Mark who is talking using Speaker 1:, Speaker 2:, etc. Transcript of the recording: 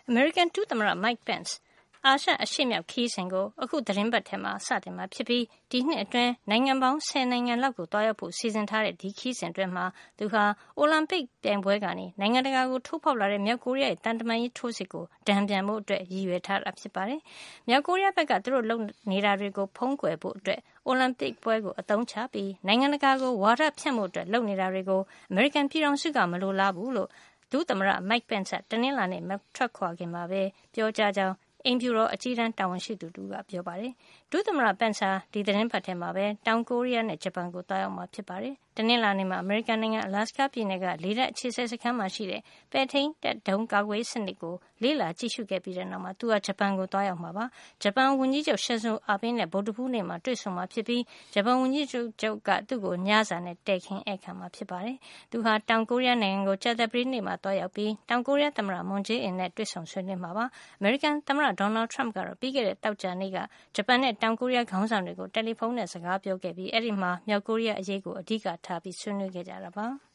Speaker 1: American ဒုသမ္မတ Mike Pence အာရှအရှေ့မြောက်ခရီးစဉ်ကိုအခုသတင်းပတ်ထဲမှာစတင်မှာဖြစ်ပြီးဒီနှစ်အတွင်းနိုင်ငံပေါင်း10နိုင်ငံလောက်ကိုတွားရောက်ဖို့စီစဉ်ထားတဲ့ဒီခရီးစဉ်အတွင်းမှာသူဟာအိုလံပစ်ပြိုင်ပွဲကနေနိုင်ငံတကာကိုထိုးဖောက်လာတဲ့မြောက်ကိုရီးယားရဲ့တန်တမာရေးထိုးစစ်ကိုဒဏ်ပြန်ဖို့အတွက်ရည်ရွယ်ထားတာဖြစ်ပါတယ်။မြောက်ကိုရီးယားဘက်ကသူတို့လုပ်နေတာတွေကိုဖုံးကွယ်ဖို့အတွက်အိုလံပစ်ပွဲကိုအသုံးချပြီးနိုင်ငံတကာကိုဝါဒဖြန့်မှုအတွက်လုပ်နေတာတွေကိုအမေရိကန်ပြည်ထောင်စုကမလိုလားဘူးလို့ဒုသမ္မတ Mike Pence တနင်္လာနေ့မထွက်ခွာခင်မှာပဲပြောကြားကြောင်းအိမ်ဖြူတော်အကြီးတန်းတာဝန်ရှိသူတူကပြောပါတယ်။ဒုသမ္မတ Pence ဟာဒီသတင်းပတ်ထဲမှာပဲတောင်ကိုရီးယားနဲ့ဂျပန်ကိုတွားရောက်မှာဖြစ်ပါတယ်။တနင်္လာနေ့မှာအမေရိကန်နိုင်ငံအလာစကာပြည်နယ်ကလေတပ်အခြေစိုက်စခန်းမှာရှိတဲ့ပဲ့ထိန်းတပ်ဒုံးကာကွယ်စနစ်ကိုလေ့လာကြည့်ရှုခဲ့ပြီးတဲ့နောက်မှာသူဟာဂျပန်ကိုတွားရောက်မှာပါ။ဂျပန်ဝန်ကြီးချုပ် Shinzo Abe နဲ့ဗုဒ္ဓဟူးနေ့မှာတွေ့ဆုံမှာဖြစ်ပြီးဂျပန်ဝန်ကြီးချုပ်ကသူ့ကိုညစာနဲ့တည်ခင်းဧည့်ခံမှာဖြစ်ပါတယ်။သူဟာတောင်ကိုရီးယားနိုင်ငံကိုကြာသပတေးနေ့မှာတွားရောက်ပြီးတောင်ကိုရီးယားသမ္မတ Moon Jae-in နဲ့တွေ့ဆုံဆွေးနွေးမှာပါ။အမေရိကန်သမ္မတ Donald Trump ကတော့ပြီးခဲ့တဲ့သောကြာနေ့ကဂျပန်နဲ့တောင်ကိုရီးယားခေါင်းဆောင်တွေကိုတယ်လီဖုန်းနဲ့စကားပြောခဲ့ပြီးအဲဒီမှာမြောက်ကိုရီးယားအရေးကိုအဓိကထားပြီးဆွေးနွေးခဲ့ကြတာပါ။